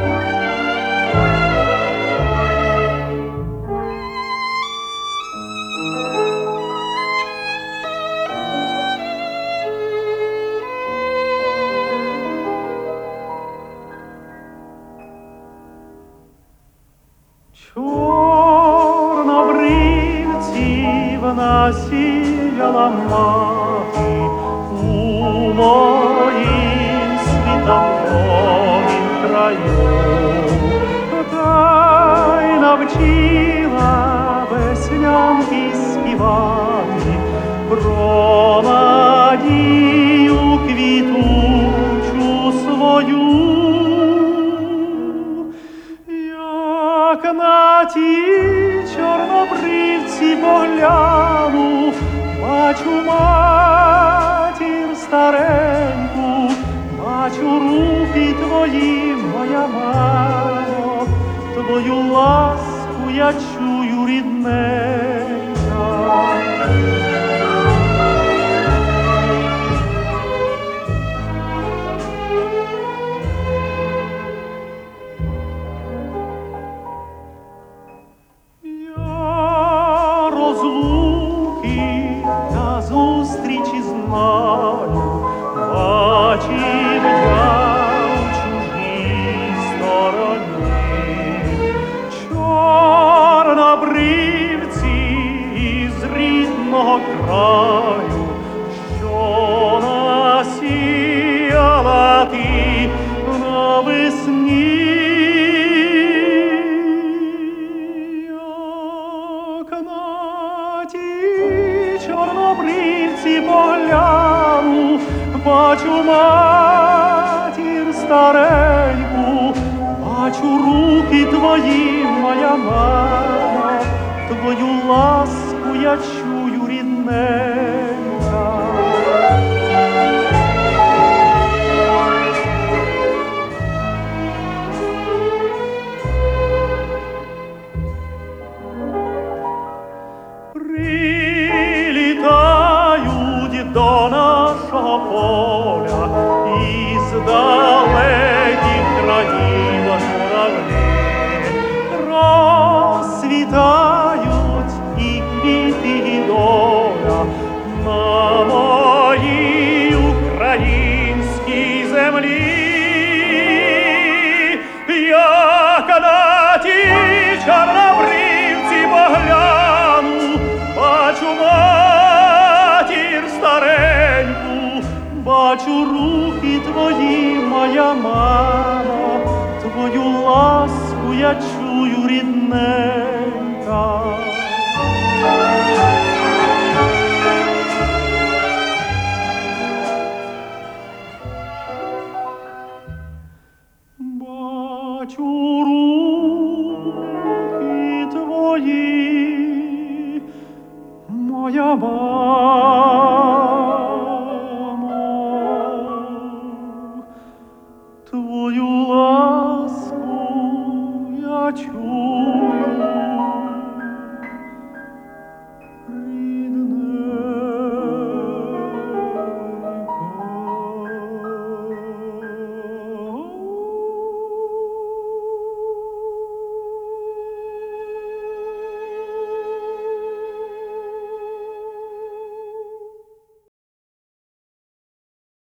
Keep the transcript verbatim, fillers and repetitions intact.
Чорнобривців насіяла мати у моїм світовому краю, та й навчила веснянки співати про надію квітучу свою. Як на ті чорнобривці погляну, бачу матір стареньку, бачу руки твої, моя мамо, твою ласку я чую, рідненька. Розлуки та зустрічі знаю, бачив я в чужій стороні. Чорнобривці із рідного краю, що насіяла ти навесні. Чорнобривці погляну, бачу матір стареньку, бачу руки твої, моя мама, твою ласку я чую, рідненька. Прилітають до нашого поля із далеких країн журавлі, розцвітають і квіти, і доля на моїй українській землі. Як на ті чорнобривці погляну, бачу матір стареньку, бачу руки твої, моя мама, твою ласку я чую, рідненька. Бачу руки твої, моя мамо, твою ласку я чую.